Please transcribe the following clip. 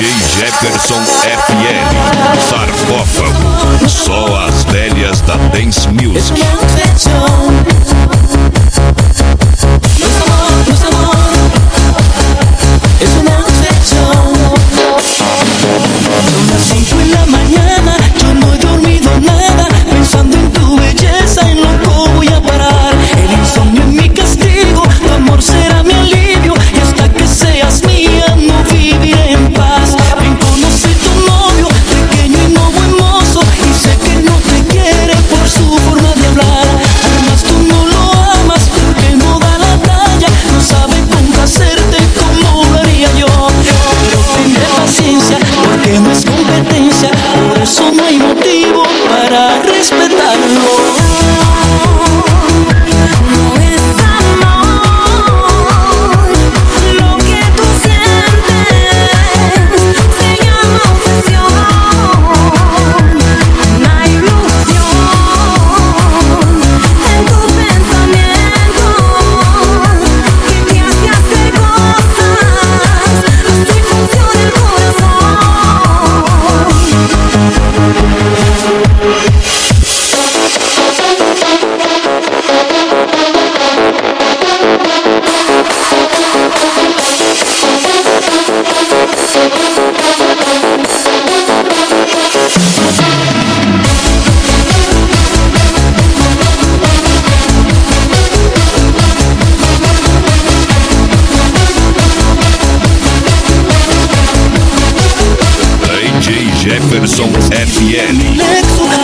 Jefferson FL, Sarcófago, só as velhas da Dance Music. Son las 5 de la mañana, yo no he dormido nada, pensando en tu belleza, en loco voy a parar. El insomnio es mi castigo, tu amor será mi alivio, y hasta que seas mía no viviré en paz. Ven, conoce tu novio, pequeño y no buen mozo, y sé que no te quiere por su forma de hablar. Además tú no lo amas porque no da la talla, no sabe complacerte como lo haría yo. Pero tendré paciencia porque no es competencia, por eso no hay motivo para respetarlo. Jefferson FL. Lexo